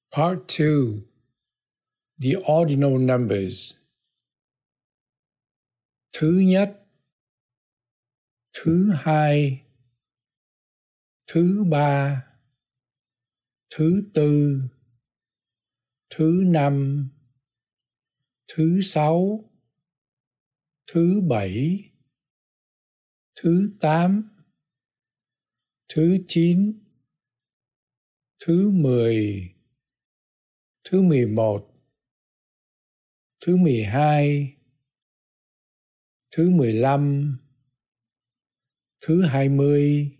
Part 2. The ordinal numbers. Thứ nhất, thứ hai, thứ ba, thứ tư, thứ năm, thứ sáu, thứ bảy, thứ tám, thứ chín, thứ 10, thứ 11, thứ 12, thứ 15, thứ 20,